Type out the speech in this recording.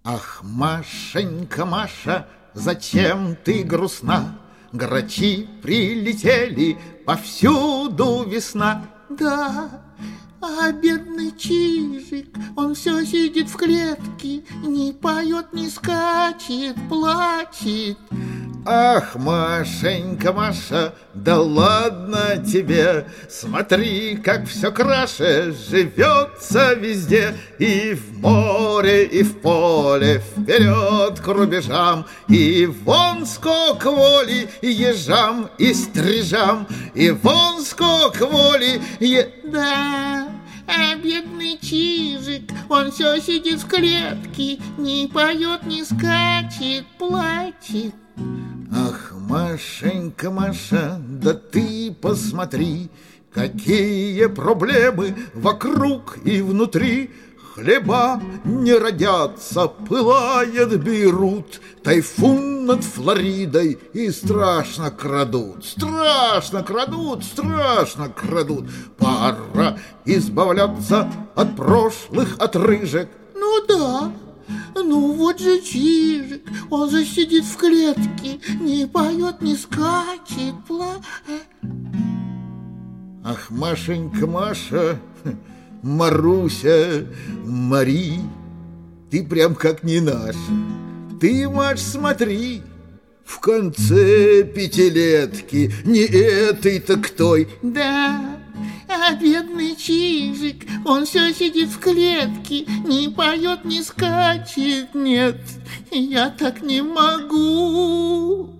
Ах, Машенька, Маша, зачем ты грустна? Грачи прилетели, повсюду весна. Да, а бедный Чижик, он все сидит в клетке, не поет, не скачет, плачет. Ах, Машенька, Маша, да ладно тебе, смотри, как все краше живется везде, и в море, и в поле, вперед к рубежам, и вон сколько воли ежам и стрижам, и вон сколько воли Да, а бедный Чижик, он все сидит в клетке, не поет, не скачет, плачет. Ах, Машенька, Маша, да ты посмотри, какие проблемы вокруг и внутри. Хлеба не родятся, пылает Бейрут, тайфун над Флоридой и страшно крадут. Страшно крадут, страшно крадут. Пора избавляться от прошлых отрыжек. Ну да. Ну вот же Чижик, он же сидит в клетке, не поет, не скачет, Ах, Машенька, Маша, Маруся, Мари, ты прям как не наш. Ты, Маш, смотри, в конце пятилетки, не этой, так той. Да, а бедный Чижик, он все сидит в клетке, не поет, не скачет. Нет, я так не могу.